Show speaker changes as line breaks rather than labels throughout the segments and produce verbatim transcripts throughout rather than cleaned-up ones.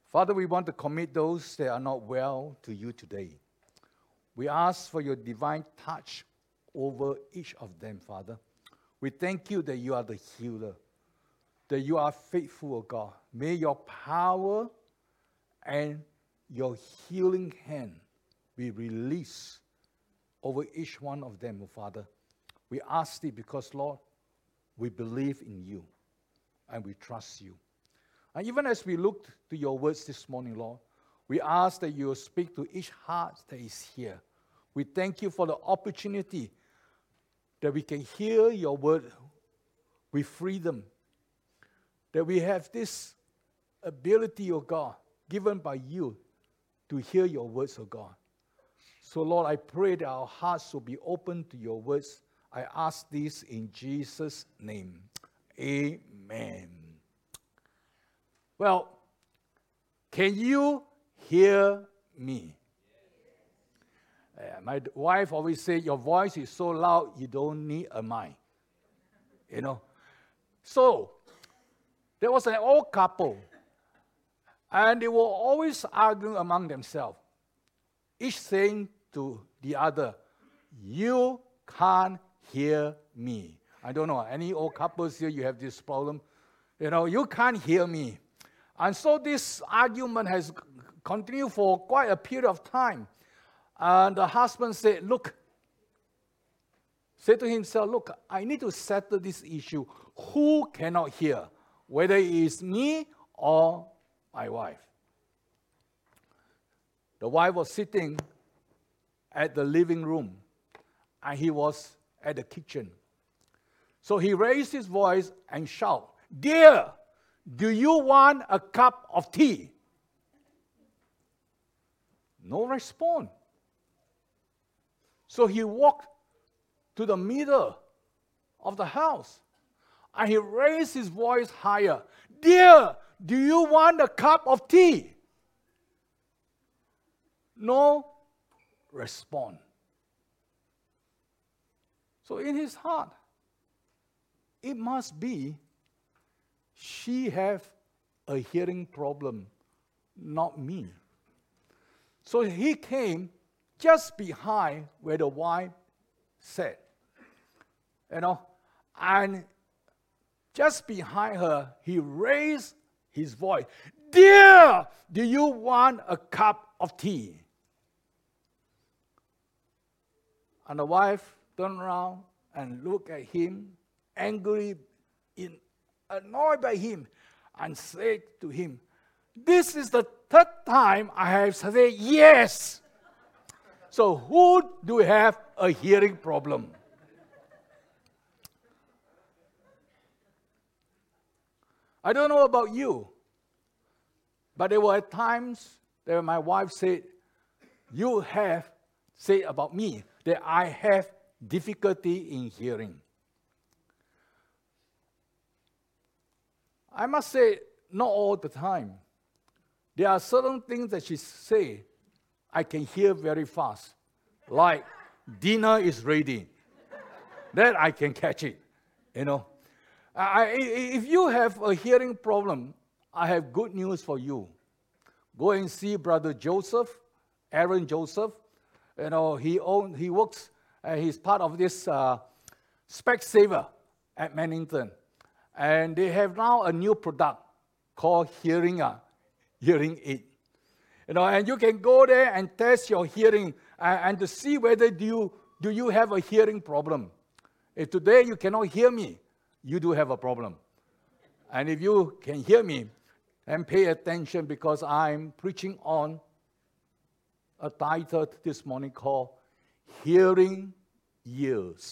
Father, we want to commit those that are not well to you today. We ask for your divine touch over each of them, Father. We thank you that you are the healer, that you are faithful, O God. May your power and your healing hand be released over each one of them, O Father. We ask it because, Lord, we believe in you and we trust you. And even as we look to your words this morning, Lord, we ask that you will speak to each heart that is here. We thank you for the opportunity that we can hear your word with freedom, that we have this ability, O God, given by you to hear your words, O God. So, Lord, I pray that our hearts will be open to your words. I ask this in Jesus' name. Amen. Well, can you hear me? Uh, my wife always says, your voice is so loud, you don't need a mic. You know? So, there was an old couple, and they were always arguing among themselves, each saying to the other, you can't hear me. I don't know, any old couples here, you have this problem? You know, you can't hear me. And so this argument has continued for quite a period of time. And the husband said, look, said to himself, look, I need to settle this issue. Who cannot hear? Whether it is me or my wife. The wife was sitting at the living room, and he was at the kitchen. So he raised his voice and shouted, dear, do you want a cup of tea? No response. So he walked to the middle of the house, and he raised his voice higher. Dear, do you want a cup of tea? No response. So in his heart, it must be she have a hearing problem, not me. So he came just behind where the wife sat, you know, and just behind her, he raised his voice. Dear, do you want a cup of tea? And the wife turned around and looked at him, angry, in, annoyed by him, and said to him, this is the third time I have said yes. So who do have a hearing problem? I don't know about you, but there were times that my wife said, you have said about me that I have difficulty in hearing. I must say, not all the time. There are certain things that she say I can hear very fast, like dinner is ready. That I can catch it, you know. I, if you have a hearing problem, I have good news for you. Go and see Brother Joseph, Aaron Joseph. You know, he own, he works, uh, he's part of this uh, Specsavers at Mannington. And they have now a new product called Hearing, uh, Hearing Aid. You know, and you can go there and test your hearing uh, and to see whether do you, do you have a hearing problem. If today you cannot hear me, you do have a problem. And if you can hear me, then pay attention because I'm preaching on a title this morning called Hearing Years.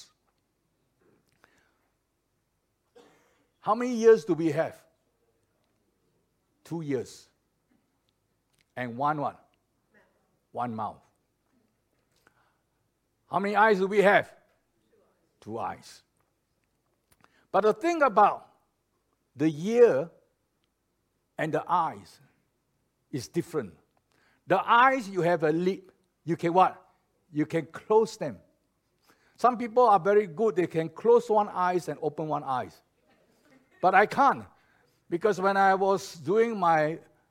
How many years do we have? Two years. And one what? One mouth. How many eyes do we have? Two eyes. But the thing about the ear and the eyes is different. The eyes, you have a lid. You can what? You can close them. Some people are very good. They can close one eye and open one eye. But I can't. Because when I was doing my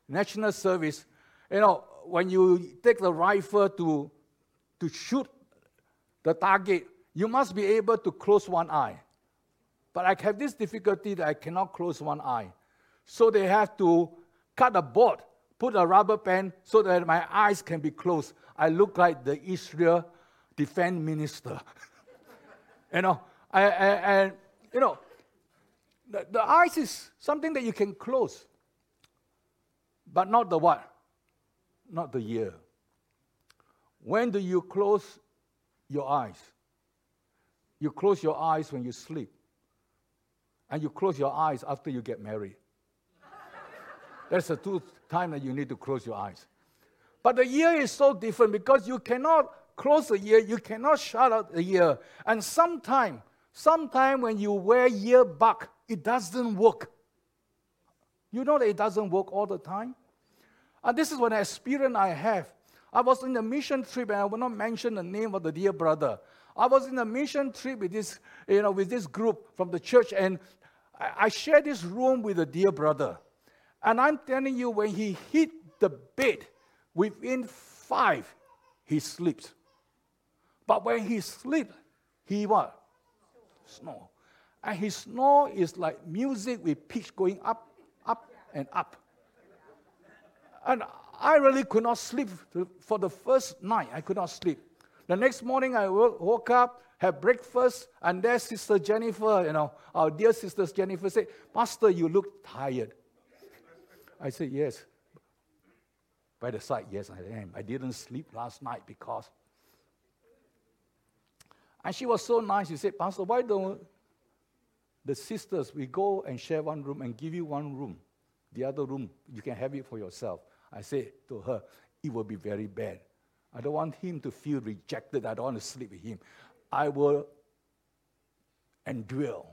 national service, you know, when you take the rifle to, to shoot the target, you must be able to close one eye. But I have this difficulty that I cannot close one eye. So they have to cut a board, put a rubber band so that my eyes can be closed. I look like the Israel defense minister. you know, I, I, and, you know, the, the eyes is something that you can close. But not the what? Not the ear. When do you close your eyes? You close your eyes when you sleep. And you close your eyes after you get married. That's the two times that you need to close your eyes. But the ear is so different because you cannot close the ear, you cannot shut out the ear. And sometimes, sometime when you wear earbud, it doesn't work. You know that it doesn't work all the time? And this is an experience I have. I was in a mission trip, and I will not mention the name of the dear brother. I was in a mission trip with this, you know, with this group from the church, and I, I shared this room with a dear brother. And I'm telling you, when he hit the bed, within five, he sleeps. But when he sleeps, he what? Snore. And his snore is like music with pitch going up, up, and up. And I really could not sleep for the first night. I could not sleep. The next morning, I woke up, had breakfast, and there's Sister Jennifer, you know, our dear Sister Jennifer said, Pastor, you look tired. I said, yes. By the side, yes, I am. I didn't sleep last night because. And she was so nice. She said, Pastor, why don't the sisters, we go and share one room and give you one room. The other room, you can have it for yourself. I said to her, it will be very bad. I don't want him to feel rejected. I don't want to sleep with him. I will endure.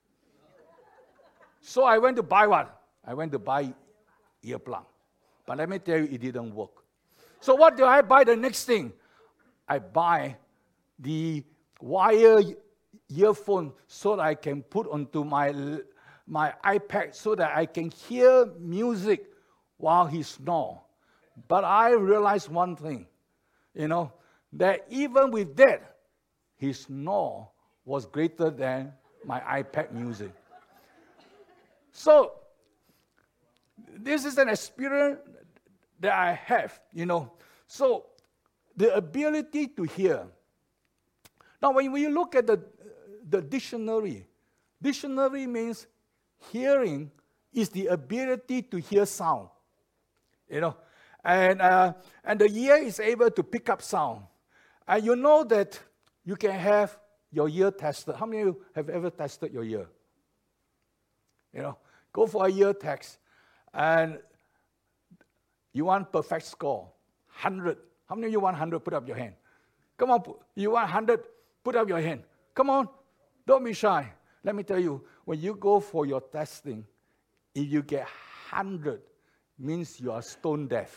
So I went to buy what? I went to buy earplug. But let me tell you, it didn't work. So what do I buy the next thing? I buy the wire earphone so that I can put onto my, my iPad so that I can hear music while he snores. But I realized one thing, you know, that even with that, his snore was greater than my iPad music. So, this is an experience that I have, you know. So, the ability to hear. Now, when you look at the, the dictionary, dictionary means hearing is the ability to hear sound, you know. And, uh, and the ear is able to pick up sound. And you know that you can have your ear tested. How many of you have ever tested your ear? You know, go for a ear test. And you want perfect score, one hundred. How many of you want one hundred? Put up your hand. Come on, you want one hundred? Put up your hand. Come on, don't be shy. Let me tell you, when you go for your testing, if you get one hundred, means you are stone deaf.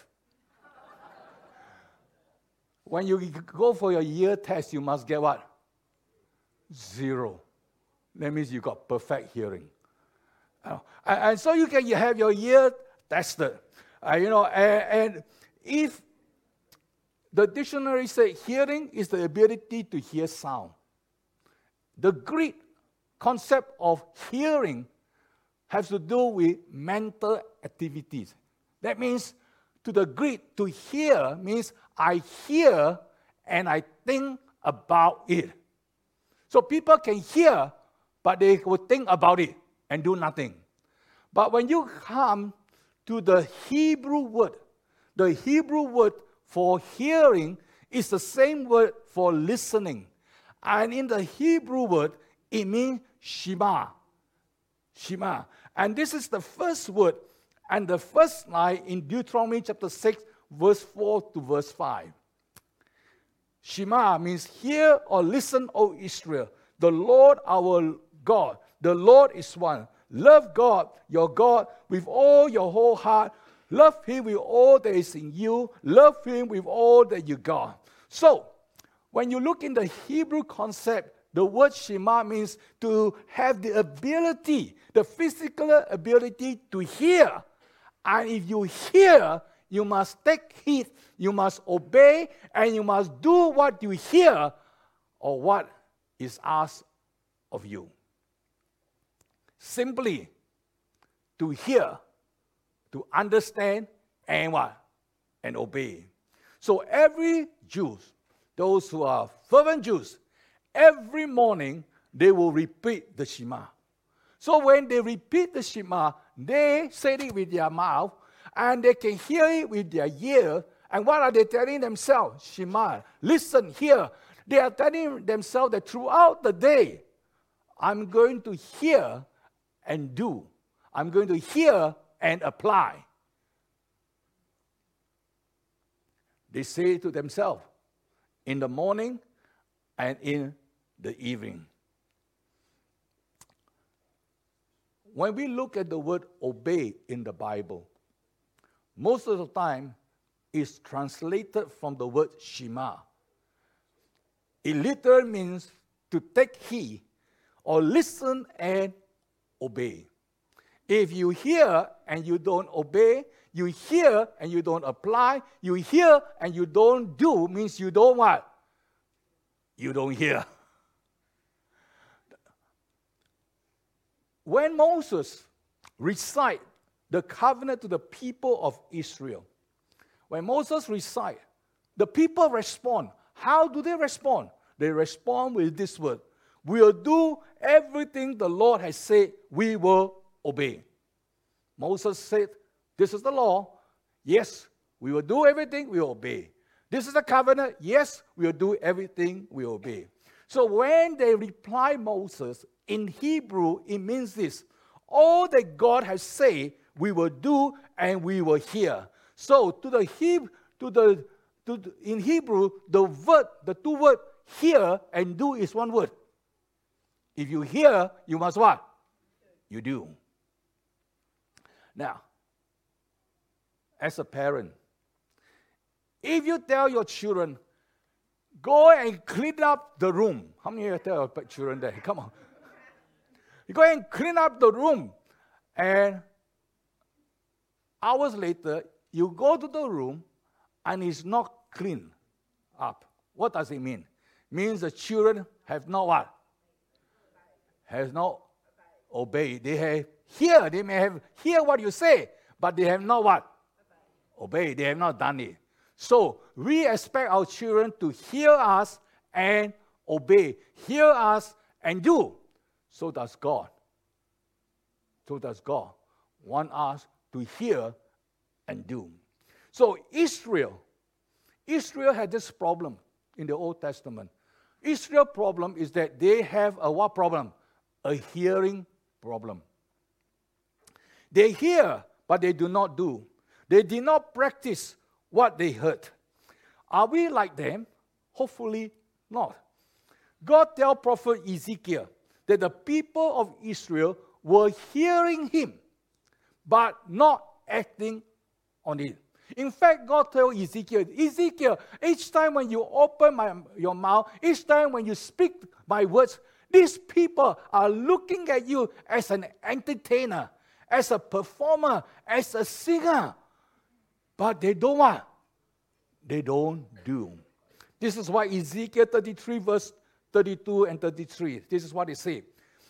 When you go for your ear test, you must get what? Zero. That means you got perfect hearing. Uh, and, and so you can you have your ear tested. Uh, you know, and, and if the dictionary says hearing is the ability to hear sound, the Greek concept of hearing has to do with mental activities. That means, to the Greek, to hear means I hear and I think about it. So people can hear, but they will think about it and do nothing. But when you come to the Hebrew word, the Hebrew word for hearing is the same word for listening. And in the Hebrew word, it means Shema. Shema. And this is the first word and the first line in Deuteronomy chapter six, verse four to verse five. Shema means hear or listen, O Israel. The Lord our God, the Lord is one. Love God, your God, with all your whole heart. Love Him with all that is in you. Love Him with all that you got. So, when you look in the Hebrew concept, the word Shema means to have the ability, the physical ability to hear And if you hear, you must take heed, you must obey, and you must do what you hear or what is asked of you. Simply to hear, to understand, and what? And obey. So every Jew, those who are fervent Jews, every morning they will repeat the Shema. So when they repeat the Shema, they say it with their mouth, and they can hear it with their ear. And what are they telling themselves? Shema, listen, hear. They are telling themselves that throughout the day, I'm going to hear and do. I'm going to hear and apply. They say to themselves, in the morning and in the evening. When we look at the word obey in the Bible, most of the time it's translated from the word Shema. It literally means to take heed or listen and obey. If you hear and you don't obey, you hear and you don't apply, you hear and you don't do, means you don't what? You don't hear. When Moses recite the covenant to the people of Israel, when Moses recite, the people respond. How do they respond? They respond with this word: we'll do everything the Lord has said, we will obey. Moses said, this is the law. Yes, we will do everything, we will obey. This is the covenant. Yes, we will do everything, we will obey. So when they reply Moses, in Hebrew, it means this: all that God has said, we will do and we will hear. So to the Hebrew, to the, to the in Hebrew, the word, the two words hear and do is one word. If you hear, you must what? You do. Now, as a parent, if you tell your children, go and clean up the room. How many of you tell your children that? Come on. You go and clean up the room. And hours later, you go to the room and it's not clean up. What does it mean? It means the children have not what? Has not obeyed. They have hear, they may have hear what you say, but they have not what? Obey. They have not done it. So we expect our children to hear us and obey. Hear us and do. So does God. So does God want us to hear and do. So Israel, Israel had this problem in the Old Testament. Israel's problem is that they have a what problem? A hearing problem. They hear, but they do not do. They did not practice what they heard. Are we like them? Hopefully not. God tells prophet Ezekiel that the people of Israel were hearing him, but not acting on it. In fact, God told Ezekiel, Ezekiel, each time when you open my, your mouth, each time when you speak my words, these people are looking at you as an entertainer, as a performer, as a singer. But they don't what? They don't do. This is why Ezekiel thirty-three, verse thirty-two and thirty-three, this is what it says.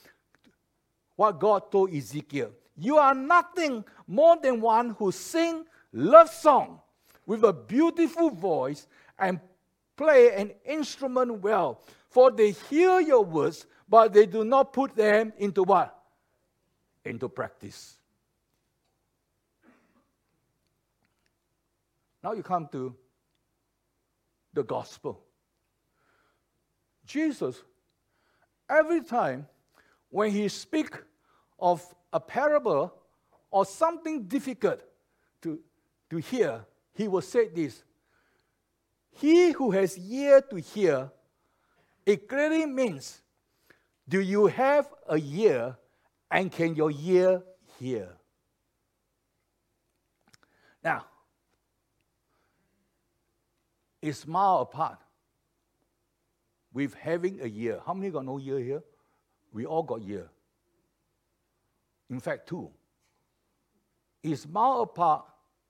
What God told Ezekiel: you are nothing more than one who sing love song with a beautiful voice and play an instrument well. For they hear your words, but they do not put them into what? Into practice. Now you come to the gospel. Jesus, every time when he speaks of a parable or something difficult to, to hear, he will say this: he who has ear to hear. It clearly means, do you have a ear and can your ear hear? Now, it's mile apart with having a ear. How many got no ear here? We all got ear. In fact, two. is miles apart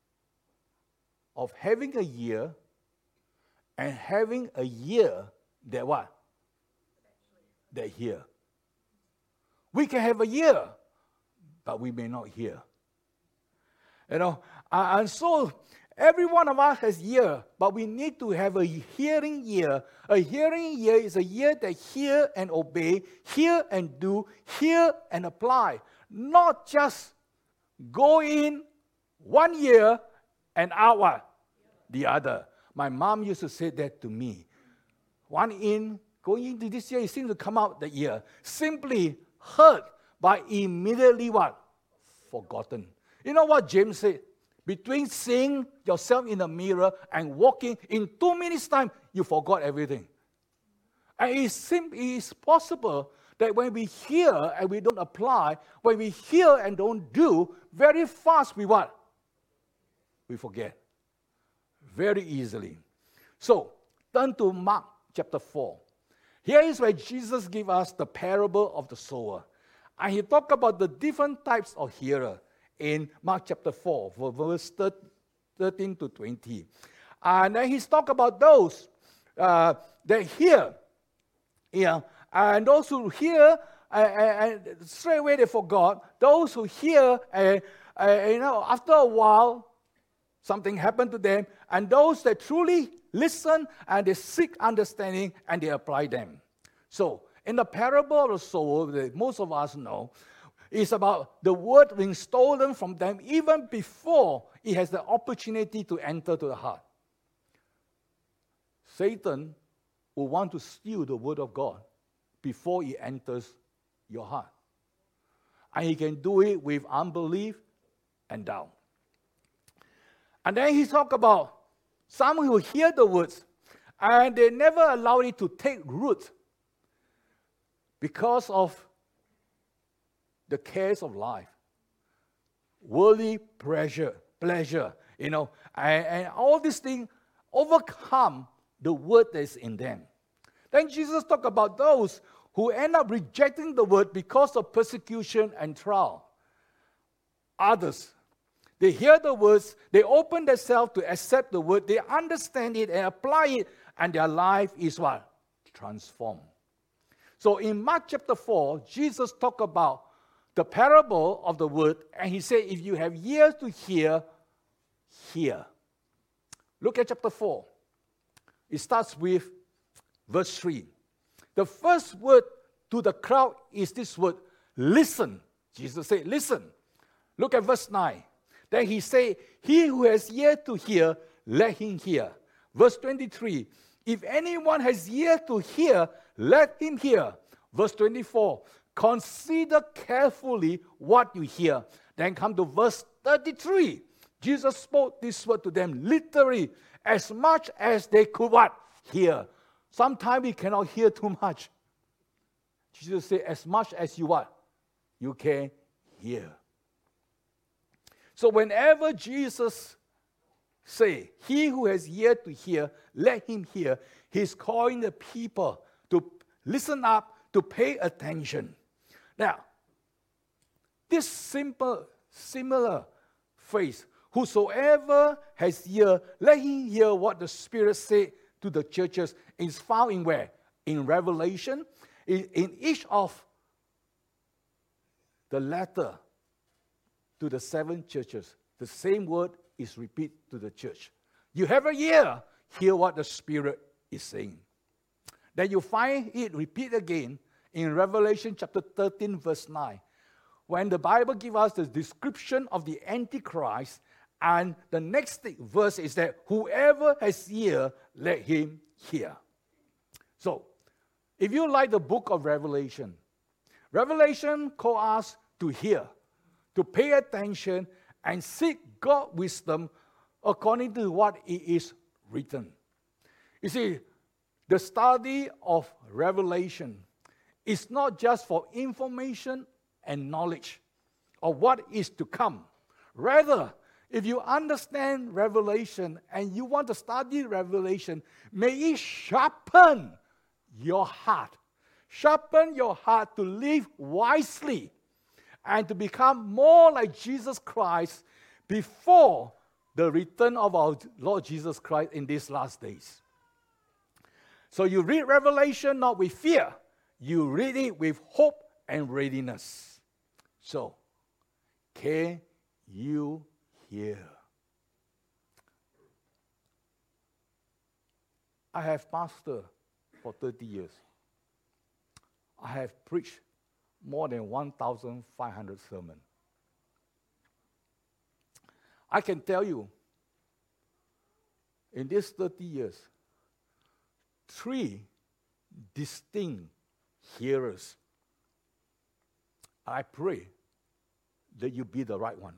of having a year and having a year that what? That hear. We can have a year, but we may not hear. You know, uh, and so every one of us has ear, but we need to have a hearing ear. A hearing ear is a ear that hear and obey, hear and do, hear and apply. Not just go in one ear and out what? The other. My mom used to say that to me. One in, going into this ear, it seems to come out the ear. Simply heard, but immediately what? Forgotten. You know what James said? Between seeing yourself in the mirror and walking, in two minutes' time, you forgot everything. And it's, sim- it's possible that when we hear and we don't apply, when we hear and don't do, very fast we what? We forget. Very easily. So, turn to Mark chapter four. Here is where Jesus gave us the parable of the sower. And he talked about the different types of hearer in Mark chapter four, verse thirteen to twenty. And then he's talked about those uh, that hear, yeah, and those who hear, uh, and straight away they forgot. Those who hear, uh, uh, you know, after a while, something happened to them. And those that truly listen and they seek understanding and they apply them. So, in the parable of the sower that most of us know, it's about the word being stolen from them even before it has the opportunity to enter to the heart. Satan will want to steal the word of God before it enters your heart. And he can do it with unbelief and doubt. And then he talked about some who hear the words and they never allow it to take root because of the cares of life, worldly pleasure, pleasure, you know, and, and all these things overcome the word that is in them. Then Jesus talked about those who end up rejecting the word because of persecution and trial. Others, they hear the words, they open themselves to accept the word, they understand it and apply it, and their life is what? Transformed. So in Mark chapter four, Jesus talked about the parable of the word, and he said, if you have ears to hear, hear. Look at chapter four. It starts with verse three. The first word to the crowd is this word, listen. Jesus said, listen. Look at verse nine. Then he said, he who has ear to hear, let him hear. Verse twenty-three, if anyone has ear to hear, let him hear. Verse twenty-four, consider carefully what you hear. Then come to verse thirty-three. Jesus spoke this word to them literally as much as they could what? Hear. Sometimes we cannot hear too much. Jesus said, as much as you what? You can hear. So whenever Jesus say, he who has ear to hear, let him hear, he's calling the people to listen up, to pay attention. Now, this simple, similar phrase, whosoever has ear, let him hear what the Spirit said to the churches, is found in where? In Revelation. In, in each of the letter to the seven churches, the same word is repeated to the church. You have a ear, hear what the Spirit is saying. Then you find it repeat again in Revelation chapter thirteen, verse nine, when the Bible gives us the description of the Antichrist, and the next verse is that whoever has ear, let him hear. So, if you like the book of Revelation, Revelation calls us to hear, to pay attention, and seek God's wisdom according to what it is written. You see, the study of Revelation is not just for information and knowledge of what is to come. Rather, if you understand Revelation and you want to study Revelation, may it sharpen your heart. Sharpen your heart to live wisely and to become more like Jesus Christ before the return of our Lord Jesus Christ in these last days. So you read Revelation not with fear, you read it with hope and readiness. So, can you hear? I have pastored for thirty years. I have preached more than one thousand five hundred sermons. I can tell you, in these thirty years, three distinct hearers. I pray that you be the right one.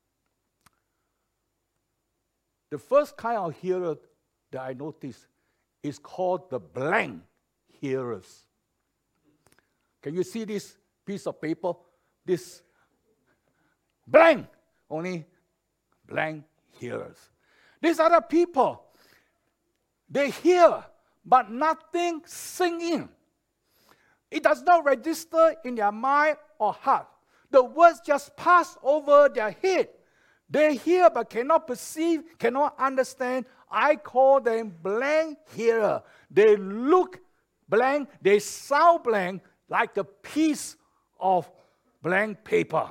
The first kind of hearer that I noticed is called the blank hearers. Can you see this piece of paper? This blank, only blank hearers. These are the people. They hear, but nothing sink in. It does not register in their mind or heart. The words just pass over their head. They hear but cannot perceive, cannot understand. I call them blank hearer. They look blank, they sound blank, like a piece of blank paper.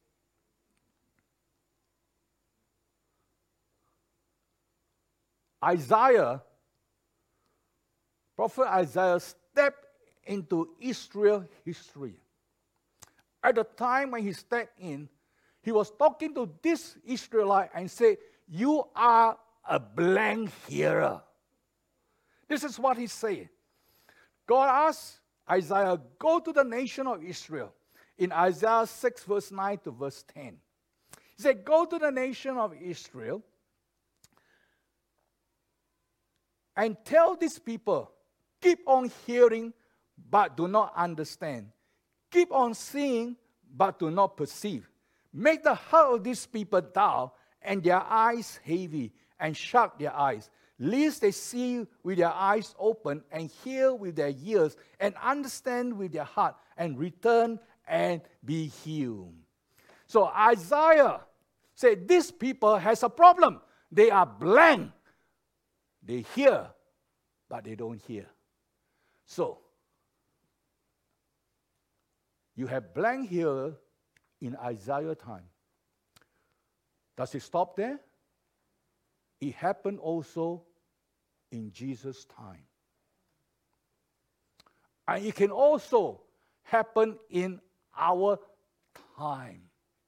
Isaiah, Prophet Isaiah stepped into Israel history. At the time when he stepped in, he was talking to this Israelite and said, you are a blank hearer. This is what he said. God asked Isaiah, go to the nation of Israel. In Isaiah six, verse nine to verse ten. He said, go to the nation of Israel and tell these people, keep on hearing, but do not understand. Keep on seeing, but do not perceive. Make the heart of these people dull, and their eyes heavy, and shut their eyes, lest they see with their eyes open, and hear with their ears, and understand with their heart, and return and be healed. So Isaiah said, this people has a problem. They are blank. They hear, but they don't hear. So, you have blank here in Isaiah time. Does it stop there? It happened also in Jesus' time. And it can also happen in our time.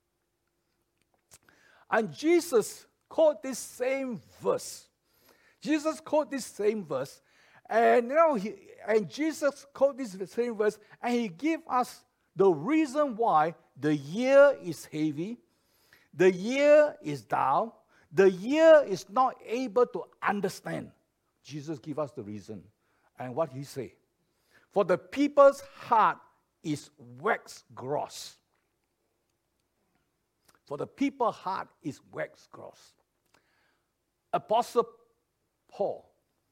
And Jesus quote this same verse. Jesus quote this same verse, and you know, he, and Jesus quote this same verse, and he give us the reason why the year is heavy, the year is down, the year is not able to understand. Jesus give us the reason, and what he say? For the people's heart is wax gross. For the people's heart is wax gross. Apostle Paul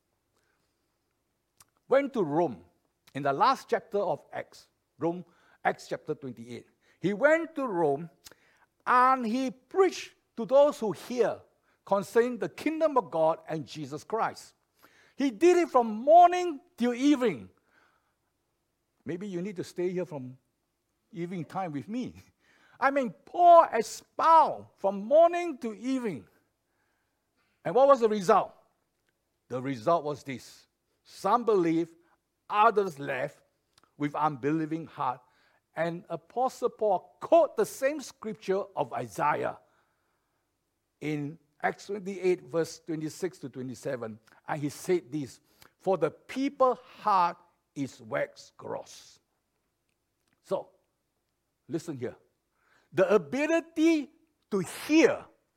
went to Rome in the last chapter of Acts, Rome, Acts chapter twenty-eight. He went to Rome and he preached to those who hear concerning the kingdom of God and Jesus Christ. He did it from morning till evening. Maybe you need to stay here from evening time with me. I mean, Paul expounded from morning to evening. And what was the result? The result was this. Some believed, others left with unbelieving heart. And Apostle Paul quoted the same scripture of Isaiah in Acts twenty-eight, verse twenty-six to twenty-seven. And he said this, for the people's heart is wax gross. So, listen here. The ability to hear,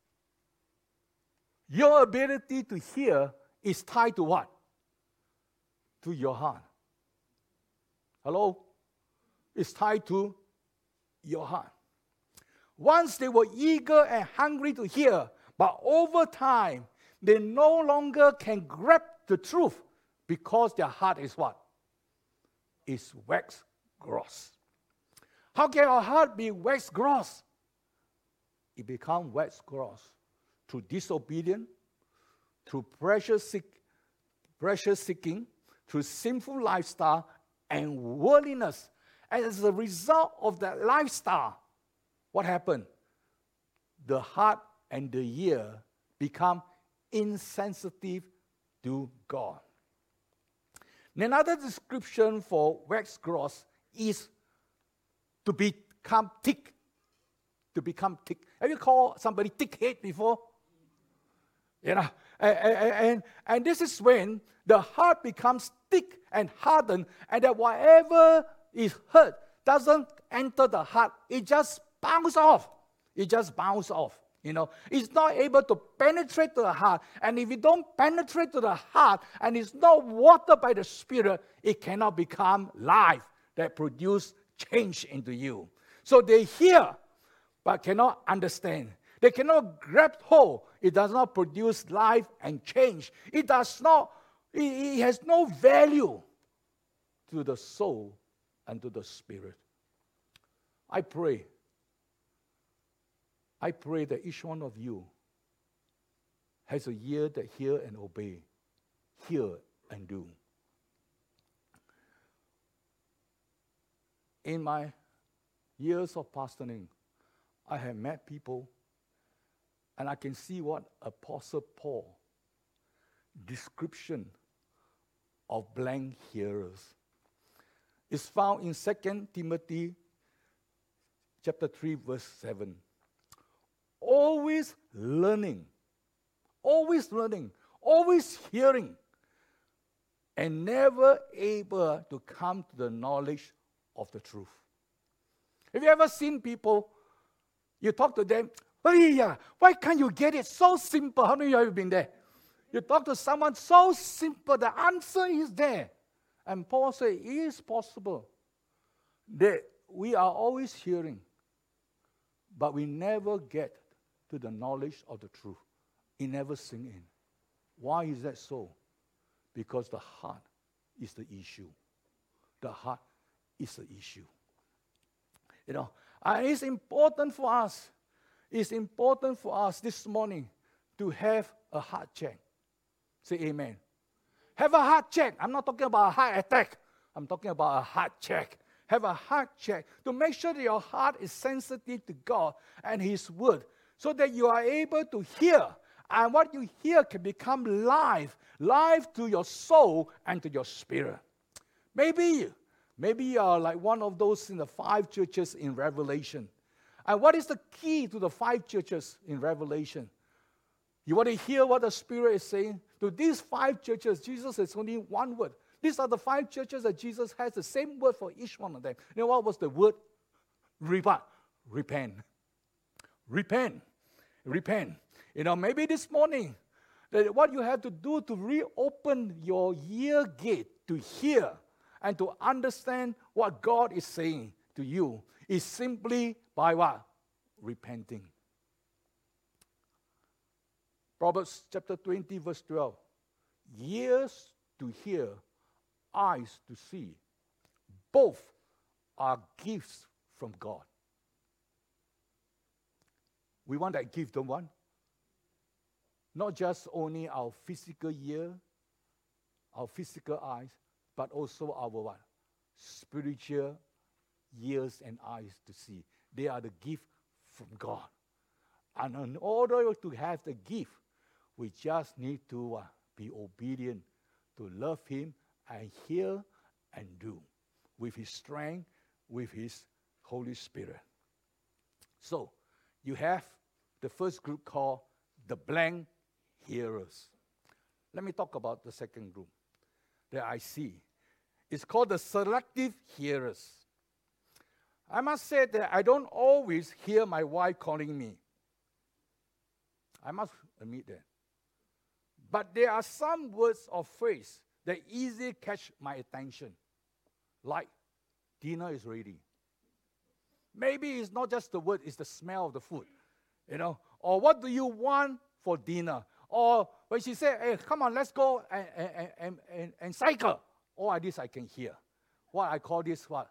your ability to hear is tied to what? To your heart. Hello? It's tied to your heart. Once they were eager and hungry to hear, but over time, they no longer can grab the truth because their heart is what? Is wax gross. How can our heart be wax gross? It becomes wax gross through disobedience, through pressure, seek, pressure seeking, through sinful lifestyle and worldliness. And as a result of that lifestyle, what happened? The heart and the ear become insensitive to God. Another description for wax gross is to become thick. To become thick. Have you called somebody thick-head before? You know, and, and, and this is when the heart becomes thick and hardened, and that whatever is hurt doesn't enter the heart. It just bounces off. It just bounces off. You know, it's not able to penetrate to the heart. And if it don't penetrate to the heart and it's not watered by the Spirit, it cannot become life that produce change into you. So they hear, but cannot understand. They cannot grab hold. It does not produce life and change. It does not, it, it has no value to the soul and to the spirit. I pray, I pray that each one of you has a ear that hear and obey, hear and do. In my years of pastoring, I have met people, and I can see what Apostle Paul description of blank hearers is found in Second Timothy chapter three, verse seven. Always learning, always learning, always hearing, and never able to come to the knowledge of the truth. Have you ever seen people, you talk to them, oh yeah, why can't you get it so simple? How many of you have been there? You talk to someone so simple, the answer is there. And Paul said, it is possible that we are always hearing, but we never get to the knowledge of the truth. It never sinks in. Why is that so? Because the heart is the issue. The heart is the issue. You know, and it's important for us, it's important for us this morning to have a heart check. Say amen. Have a heart check. I'm not talking about a heart attack. I'm talking about a heart check. Have a heart check to make sure that your heart is sensitive to God and His Word, so that you are able to hear. And what you hear can become life, life to your soul and to your spirit. Maybe, maybe you are like one of those in the five churches in Revelation. And what is the key to the five churches in Revelation? You want to hear what the Spirit is saying? To these five churches, Jesus has only one word. These are the five churches that Jesus has the same word for each one of them. You know what was the word? Repent. Repent. Repent. Repent. You know, maybe this morning, that what you have to do to reopen your ear gate to hear and to understand what God is saying to you is simply by what? Repenting. Proverbs chapter twenty, verse twelve. Ears to hear, eyes to see. Both are gifts from God. We want that gift, don't we? Not just only our physical ear, our physical eyes, but also our what? Spiritual ears and eyes to see. They are the gift from God. And in order to have the gift, we just need to uh, be obedient, to love Him and hear and do with His strength, with His Holy Spirit. So, you have the first group called the blank hearers. Let me talk about the second group that I see. It's called the selective hearers. I must say that I don't always hear my wife calling me. I must admit that. But there are some words or phrases that easily catch my attention. Like, dinner is ready. Maybe it's not just the word, it's the smell of the food. You know, or what do you want for dinner? Or when she said, hey, come on, let's go and, and, and, and, and cycle. All of this I can hear. What I call this what?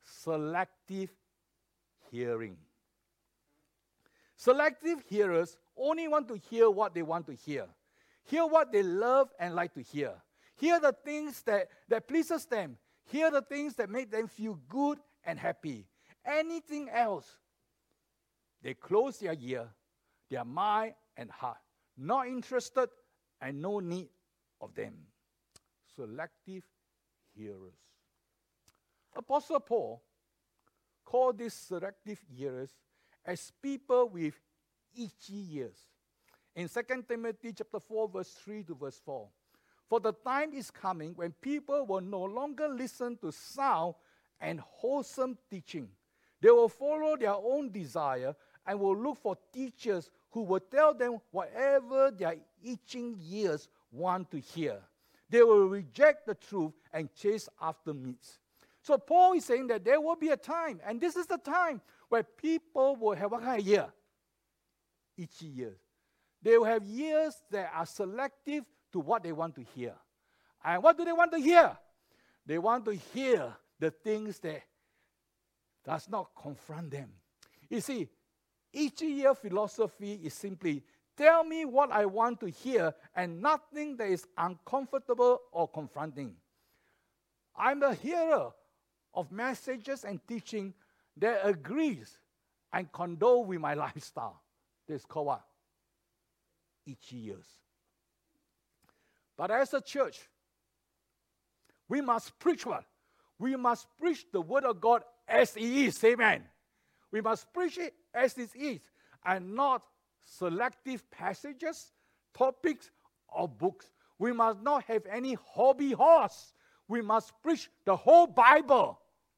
Selective hearing. Selective hearers only want to hear what they want to hear. Hear what they love and like to hear. Hear the things that, that pleases them. Hear the things that make them feel good and happy. Anything else, they close their ear, their mind and heart. Not interested and no need of them. Selective hearers. Apostle Paul called these selective hearers as people with itchy ears. In Second Timothy chapter four, verse three to verse four. For the time is coming when people will no longer listen to sound and wholesome teaching. They will follow their own desire and will look for teachers who will tell them whatever their itching ears want to hear. They will reject the truth and chase after myths. So Paul is saying that there will be a time, and this is the time, where people will have what kind of ear? Itchy ears. They will have ears that are selective to what they want to hear. And what do they want to hear? They want to hear the things that does not confront them. You see, itchy ear philosophy is simply, tell me what I want to hear and nothing that is uncomfortable or confronting. I'm a hearer of messages and teaching that agrees and condone with my lifestyle. This is called what? Itchy ears. But as a church, we must preach what? We must preach the word of God as it is. Amen. We must preach it as it is and not selective passages, topics, or books. We must not have any hobby horse. We must preach the whole Bible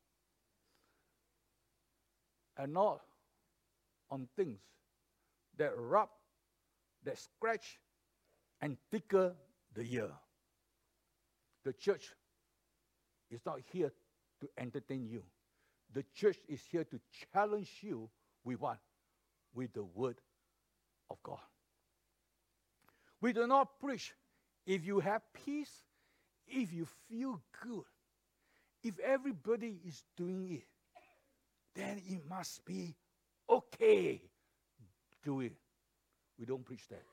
and not on things that rub, that scratch, and tickle the ear. The church is not here to entertain you. The church is here to challenge you with what? With the word of God. We do not preach if you have peace, if you feel good, if everybody is doing it, then it must be okay. Do it. We don't preach that.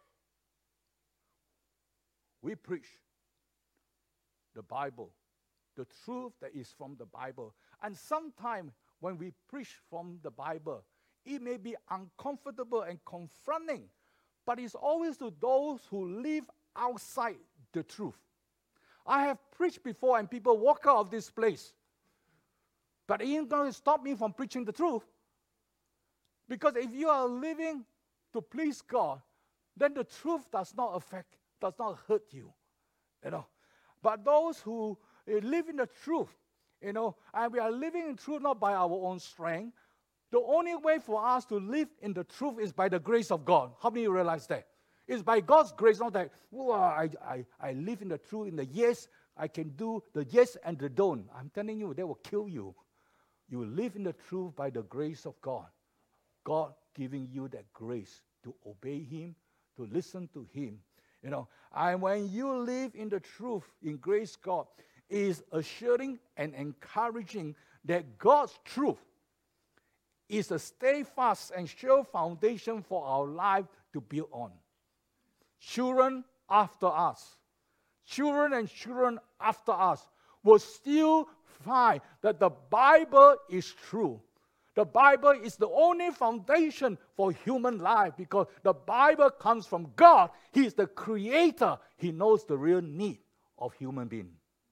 We preach the Bible, the truth that is from the Bible. And sometimes when we preach from the Bible, it may be uncomfortable and confronting, but it's always to those who live outside the truth. I have preached before and people walk out of this place, but it ain't going to stop me from preaching the truth. Because if you are living to please God, then the truth does not affect, does not hurt you, you know. But those who uh, live in the truth, you know, and we are living in truth not by our own strength. The only way for us to live in the truth is by the grace of God. How many realize that? It's by God's grace, not that, oh, I, I, I live in the truth, in the yes, I can do the yes and the don't. I'm telling you, they will kill you. You will live in the truth by the grace of God. God giving you that grace to obey Him, to listen to Him. You know, and when you live in the truth, in grace God, is assuring and encouraging that God's truth is a steadfast and sure foundation for our life to build on. Children after us, children and children after us will still find that the Bible is true. The Bible is the only foundation for human life because the Bible comes from God. He is the creator. He knows the real need of human being.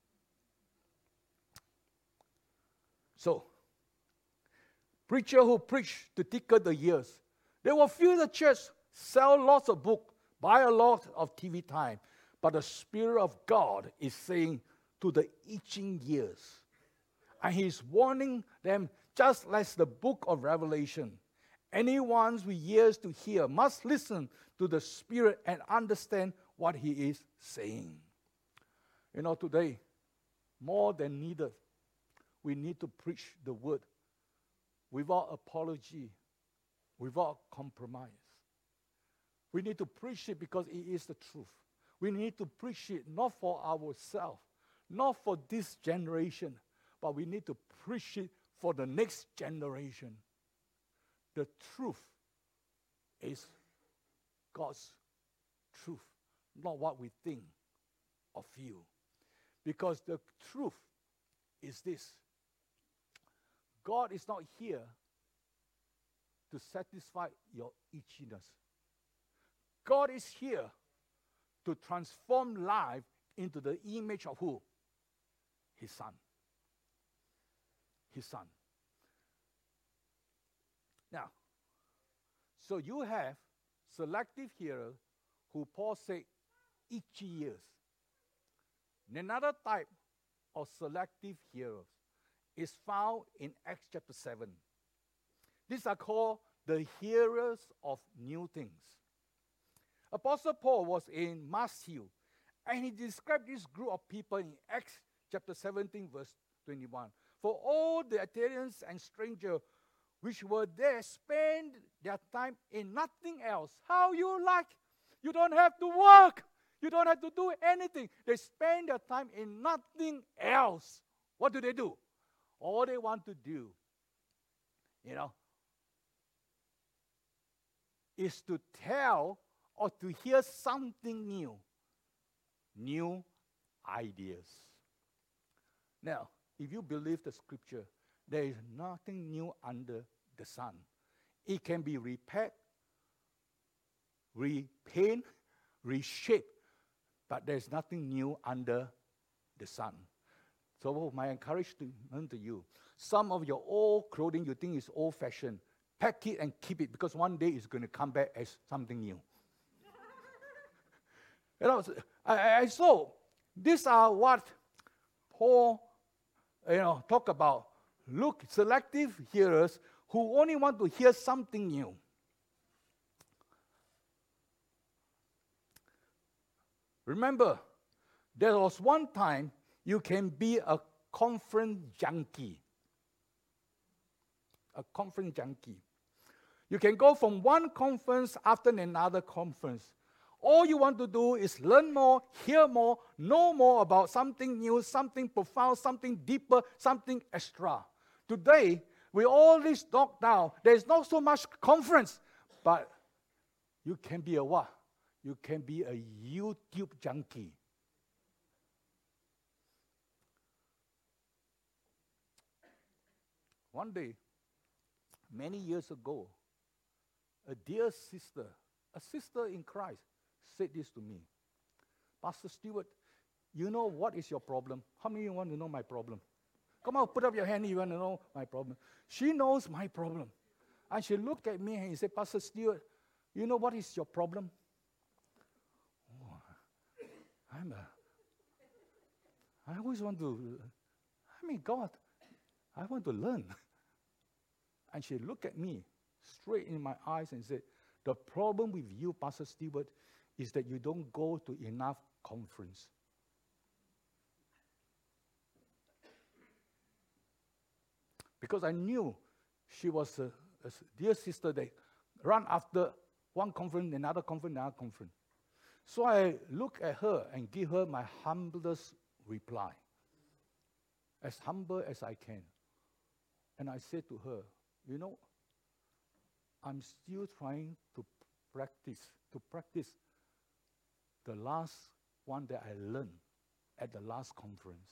So, preacher who preach to tickle the ears, they will fill the church, sell lots of books, buy a lot of T V time. But the Spirit of God is saying to the itching ears, and He's warning them, just like the book of Revelation. Anyone with ears to hear must listen to the Spirit and understand what He is saying. You know, today, more than needed, we need to preach the word without apology, without compromise. We need to preach it because it is the truth. We need to preach it not for ourselves, not for this generation, but we need to preach it for the next generation. The truth is God's truth, not what we think of you. Because the truth is this: God is not here to satisfy your itchiness. God is here to transform life into the image of who? His Son. His Son. Now, so you have selective hearers who Paul said itchy ears. Another type of selective hearers is found in Acts chapter seven. These are called the hearers of new things. Apostle Paul was in Mars Hill, and he described this group of people in Acts chapter seventeen, verse twenty-one. For all the Athenians and strangers which were there spent their time in nothing else. How you like? You don't have to work. You don't have to do anything. They spend their time in nothing else. What do they do? All they want to do, you know, is to tell or to hear something new. New ideas. Now, if you believe the scripture, there is nothing new under the sun. It can be repaired, repaint, reshaped, but there's nothing new under the sun. So my encouragement to you, some of your old clothing you think is old-fashioned, pack it and keep it, because one day it's going to come back as something new. You know, I, I saw, these are what Paul, you know, talk about. Look, selective hearers who only want to hear something new. Remember, there was one time you can be a conference junkie. A conference junkie. You can go from one conference after another conference. All you want to do is learn more, hear more, know more about something new, something profound, something deeper, something extra. Today, with all this knocked down, there's not so much conference, but you can be a what? You can be a YouTube junkie. One day, many years ago, a dear sister, a sister in Christ, said this to me. Pastor Stewart, you know what is your problem? How many of you want to know my problem? Come on, put up your hand if you want to know my problem. She knows my problem. And she looked at me and said, Pastor Stewart, you know what is your problem? Oh, I'm a, I always want to, I mean, God, I want to learn. And she looked at me straight in my eyes and said, the problem with you, Pastor Stewart, is that you don't go to enough conference. Because I knew she was a, a dear sister that ran after one conference, another conference, another conference. So I look at her and give her my humblest reply, as humble as I can. And I said to her, you know, I'm still trying to practice, to practice the last one that I learned at the last conference.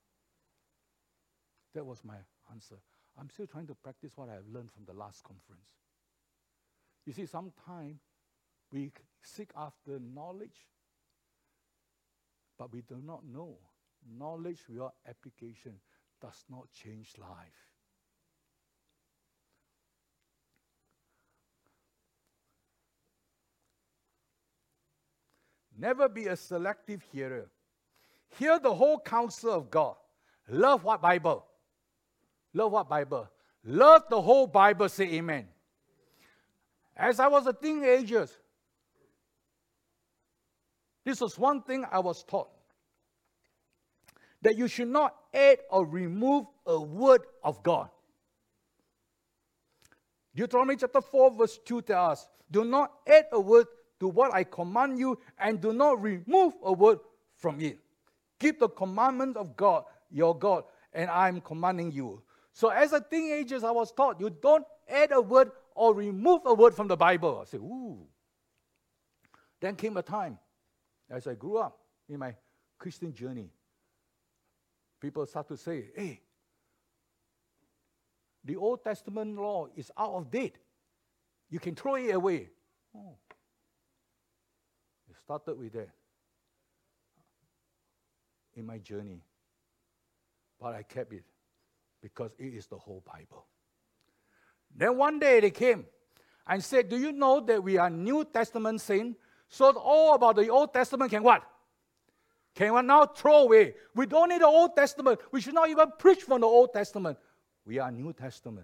That was my answer. I'm still trying to practice what I've learned from the last conference. You see, sometimes we seek after knowledge, but we do not know. Knowledge without application does not change life. Never be a selective hearer. Hear the whole counsel of God. Love what Bible? Love what Bible? Love the whole Bible. Say amen. As I was a teenager, this was one thing I was taught. That you should not add or remove a word of God. Deuteronomy chapter four verse two tells us, do not add a word to what I command you, and do not remove a word from it. Keep the commandments of God, your God, and I am commanding you. So as a teenager, I was taught, you don't add a word or remove a word from the Bible. I say, ooh. Then came a time, as I grew up in my Christian journey, people start to say, hey, the Old Testament law is out of date. You can throw it away. Oh. It started with that in my journey. But I kept it because it is the whole Bible. Then one day they came and said, do you know that we are New Testament saints? So all about the Old Testament can what? Can we now throw away? We don't need the Old Testament. We should not even preach from the Old Testament. We are New Testament.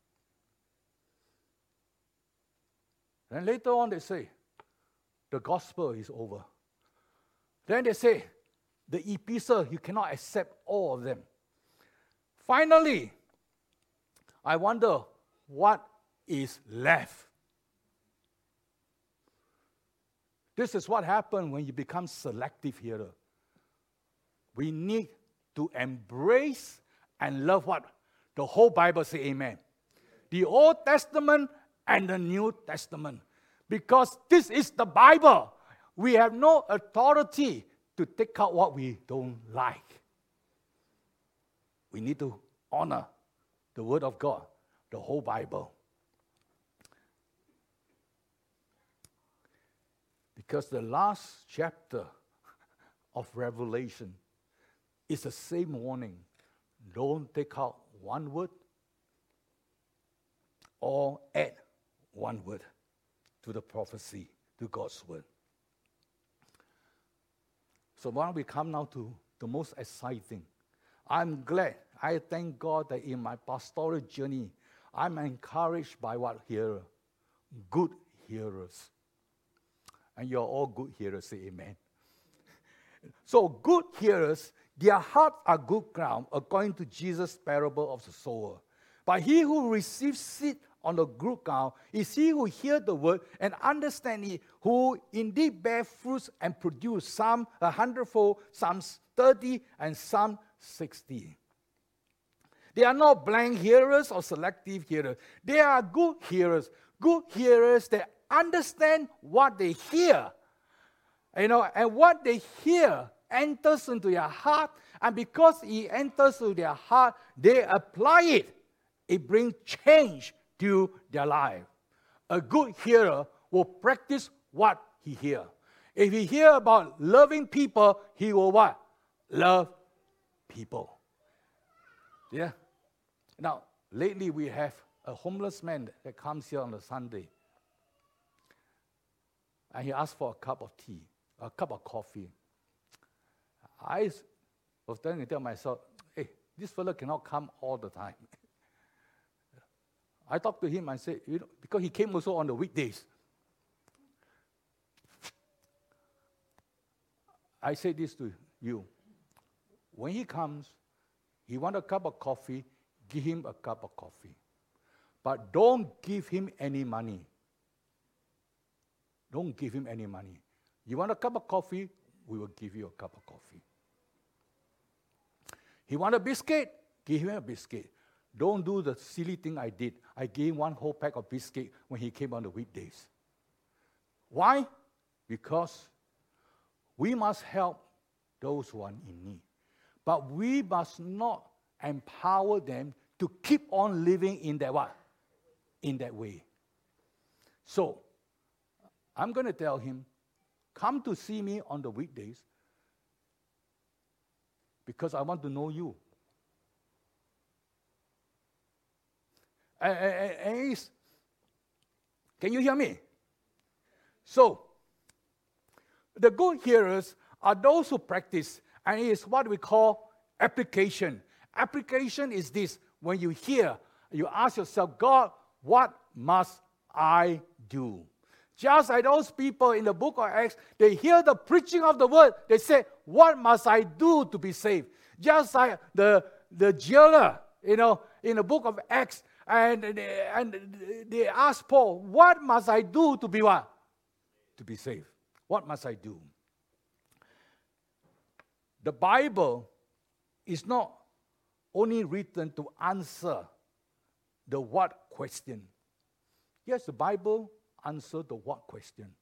Then later on they say, the gospel is over. Then they say, the epistle, you cannot accept all of them. Finally, I wonder what is left. This is what happens when you become selective hearer. We need to embrace and love what? The whole Bible says, amen. The Old Testament and the New Testament. Because this is the Bible. We have no authority to take out what we don't like. We need to honor the Word of God, the whole Bible. Because the last chapter of Revelation is the same warning. Don't take out one word or add one word to the prophecy, to God's word. So now we come now to the most exciting. I'm glad, I thank God that in my pastoral journey, I'm encouraged by what hearer? Good hearers. And you're all good hearers, say amen. So good hearers, their hearts are good ground, according to Jesus' parable of the sower. But he who receives seed on the good ground is he who hears the word and understands it, who indeed bear fruits and produce some a hundredfold, some thirty, and some sixty. They are not blank hearers or selective hearers. They are good hearers. Good hearers that understand what they hear. You know, and what they hear enters into their heart, and because it enters into their heart, they apply it. It brings change to their life. A good hearer will practice what he hears. If he hears about loving people, he will what? Love people. Yeah. Now, lately we have a homeless man that comes here on a Sunday. And he asked for a cup of tea, a cup of coffee. I was trying to tell myself, hey, this fellow cannot come all the time. I talked to him and said, you know, because he came also on the weekdays. I say this to you. When he comes, he wants a cup of coffee, give him a cup of coffee. But don't give him any money. Don't give him any money. You want a cup of coffee? We will give you a cup of coffee. He want a biscuit? Give him a biscuit. Don't do the silly thing I did. I gave him one whole pack of biscuit when he came on the weekdays. Why? Because we must help those who are in need. But we must not empower them to keep on living in that what? In that way. So, I'm going to tell him, come to see me on the weekdays because I want to know you. And, and, and he's, can you hear me? So, the good hearers are those who practice, and it is what we call application. Application is this: when you hear, you ask yourself, God, what must I do? Just like those people in the book of Acts, they hear the preaching of the word. They say, what must I do to be saved? Just like the, the jailer, you know, in the book of Acts, and, and they ask Paul, what must I do to be what? To be saved. What must I do? The Bible is not only written to answer the what question. Yes, the Bible answer the what question.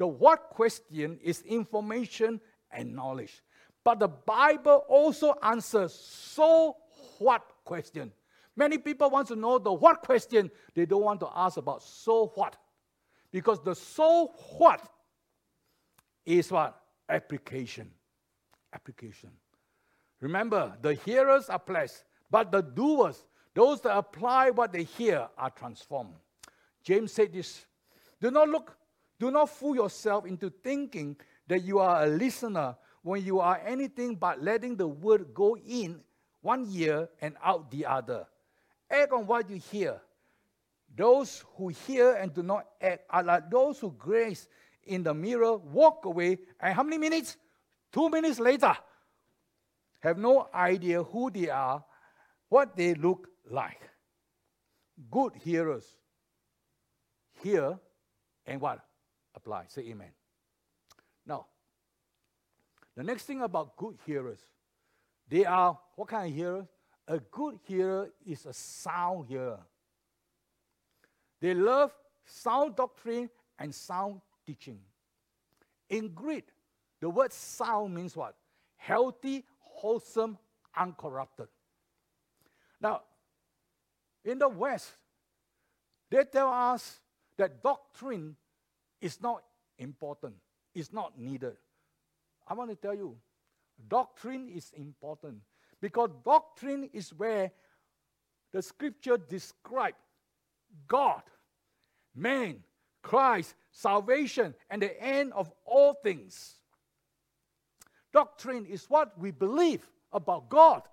The what question is information and knowledge. But the Bible also answers so what question. Many people want to know the what question. They don't want to ask about so what. Because the so what is what? Application. Application. Remember, the hearers are blessed, but the doers, those that apply what they hear, are transformed. James said this, do not look, do not fool yourself into thinking that you are a listener when you are anything but letting the word go in one ear and out the other. Act on what you hear. Those who hear and do not act are like those who gaze in the mirror, walk away, and how many minutes? Two minutes later, have no idea who they are, what they look like. Good hearers hear and what? Apply. Say amen. Now, the next thing about good hearers, they are, what kind of hearers? A good hearer is a sound hearer. They love sound doctrine and sound teaching. In Greek, the word sound means what? Healthy, wholesome, uncorrupted. Now, in the West, they tell us that doctrine is not important, it's not needed. I want to tell you, doctrine is important because doctrine is where the scripture describes God, man, Christ, salvation, and the end of all things. Doctrine is what we believe about God.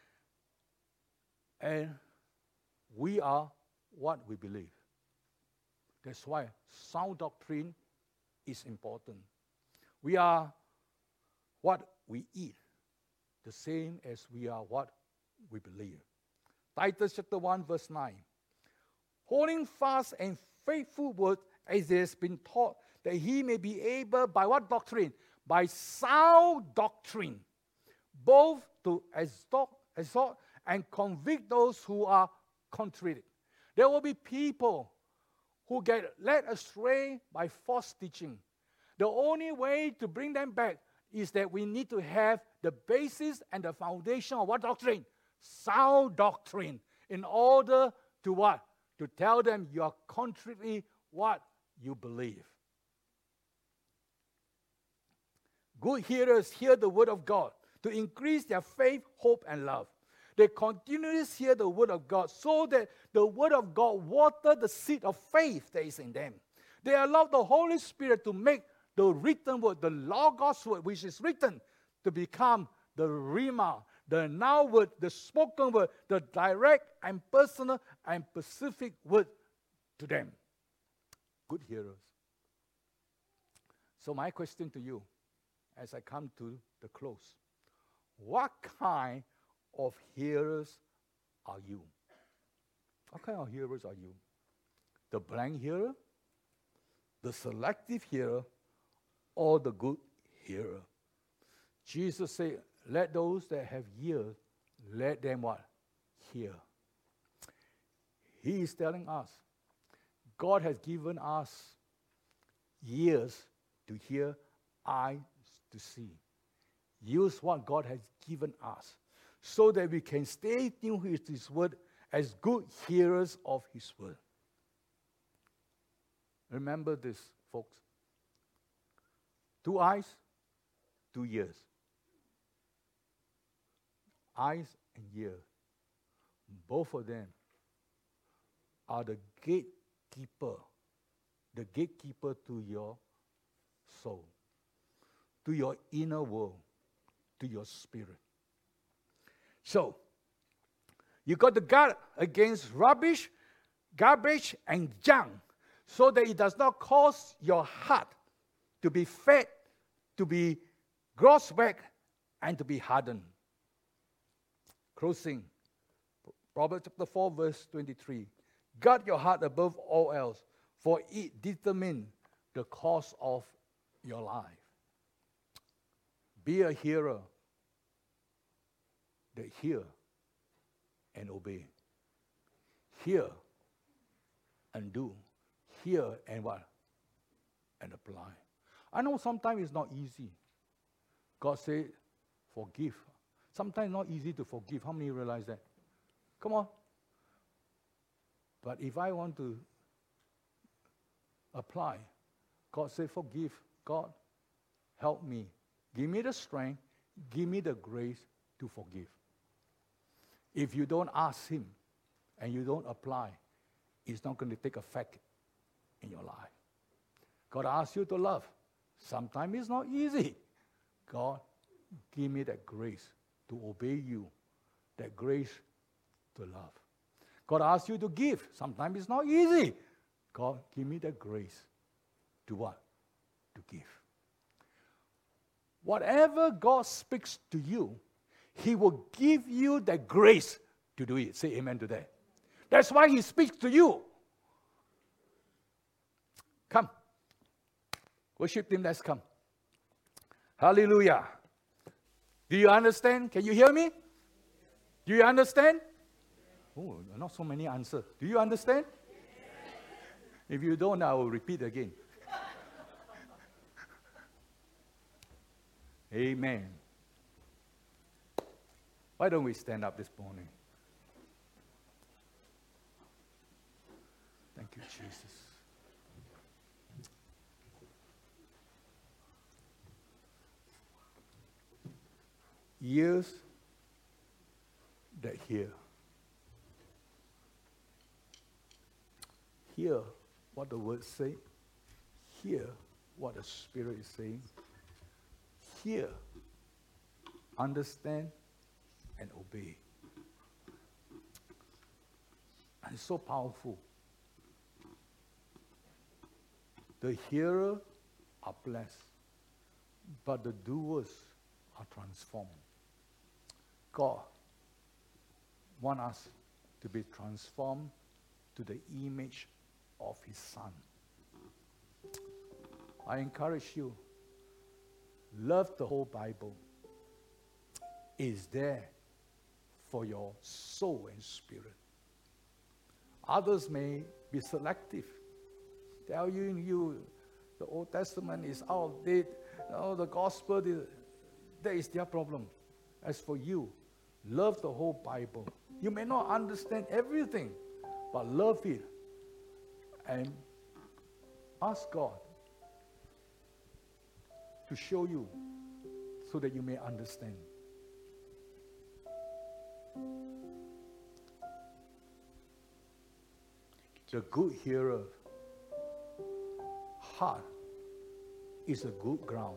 And we are what we believe. That's why sound doctrine is important. We are what we eat, the same as we are what we believe. Titus chapter one, verse nine. Holding fast and faithful word as it has been taught, that he may be able, by what doctrine? By sound doctrine, both to exhort, exhort and convict those who are contrary. There will be people who get led astray by false teaching. The only way to bring them back is that we need to have the basis and the foundation of what doctrine? Sound doctrine. In order to what? To tell them you are contrary what you believe. Good hearers hear the word of God to increase their faith, hope, and love. They continually hear the word of God so that the word of God water the seed of faith that is in them. They allow the Holy Spirit to make the written word, the Logos word, which is written, to become the Rhema, the now word, the spoken word, the direct and personal and specific word to them. Good hearers. So my question to you, as I come to the close, what kind of hearers are you? What kind of hearers are you? The blank hearer, the selective hearer, or the good hearer? Jesus said, let those that have ears, let them what? Hear. He is telling us, God has given us ears to hear, eyes to see. Use what God has given us so that we can stay tuned with His word as good hearers of His word. Remember this, folks. Two eyes, two ears. Eyes and ears. Both of them are the gatekeeper, the gatekeeper to your soul, to your inner world, to your spirit. So, you got to guard against rubbish, garbage, and junk so that it does not cause your heart to be fed, to be gross back, and to be hardened. Closing, Proverbs chapter four, verse twenty-three. Guard your heart above all else, for it determines the course of your life. Be a hearer that hear and obey. Hear and do. Hear and what? And apply. I know sometimes it's not easy. God said, forgive. Sometimes it's not easy to forgive. How many realize that? Come on. But if I want to apply, God said, forgive. God, help me. Give me the strength. Give me the grace to forgive. If you don't ask Him and you don't apply, it's not going to take effect in your life. God asks you to love. Sometimes it's not easy. God, give me that grace to obey you, that grace to love. God asks you to give. Sometimes it's not easy. God, give me that grace to what? To give. Whatever God speaks to you, He will give you the grace to do it. Say amen to that. That's why He speaks to you. Come. Worship Him, let's come. Hallelujah. Do you understand? Can you hear me? Do you understand? Oh, not so many answers. Do you understand? If you don't, I will repeat again. Amen. Why don't we stand up this morning? Thank you, Jesus. Ears that hear. Hear what the words say. Hear what the Spirit is saying. Hear, understand, and obey. And it's so powerful. The hearer are blessed, but the doers are transformed. God wants us to be transformed to the image of His Son. I encourage you, love the whole Bible. It's there for your soul and spirit. Others may be selective. Tell you, you the Old Testament is out of date. No, the gospel, is, that is their problem. As for you, love the whole Bible. You may not understand everything, but love it. And ask God to show you so that you may understand. The good hearer, heart is a good ground.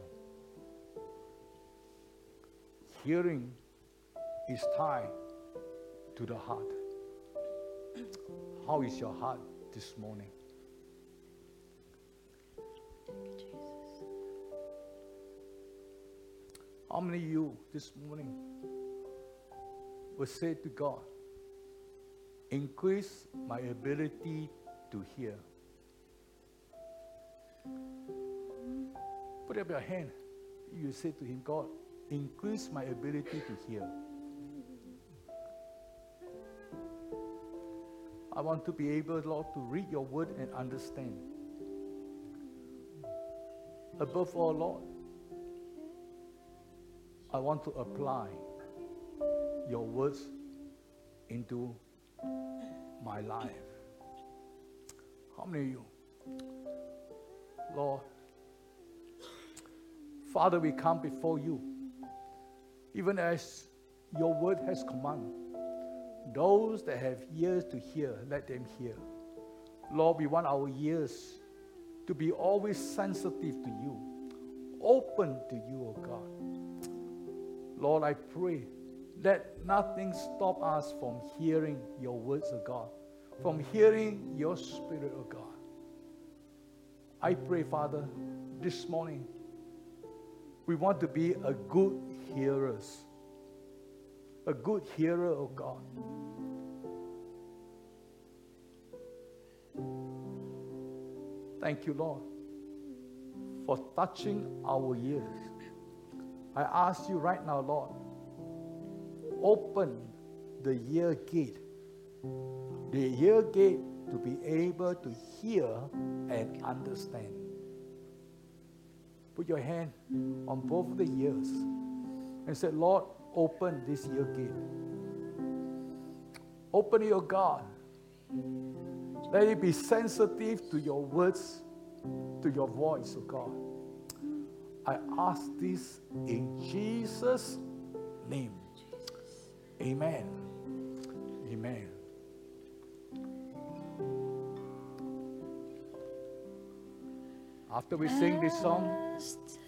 Hearing is tied to the heart. How is your heart this morning?
Jesus.
How many of you this morning will say to God, increase my ability to hear? Put up your hand. You say to Him, God, increase my ability to hear. I want to be able, Lord, to read your word and understand. Above all, Lord, I want to apply your words into my life. How many of you? Lord, Father, we come before you, even as your word has commanded. Those that have ears to hear, let them hear. Lord, we want our ears to be always sensitive to you, open to you, oh God. Lord, I pray that nothing stop us from hearing your words, oh God, from hearing your Spirit, oh God. I pray, Father, this morning, we want to be a good hearers. A good hearer, oh God. Thank you, Lord, for touching our ears. I ask you right now, Lord, open the ear gate, the ear gate to be able to hear and understand. put your hand on both of the ears and say, Lord, open this ear gate. Open it, O God. Let it be sensitive to your words, to your voice, O God. I ask this in Jesus' name. Amen. Amen. After we sing this song,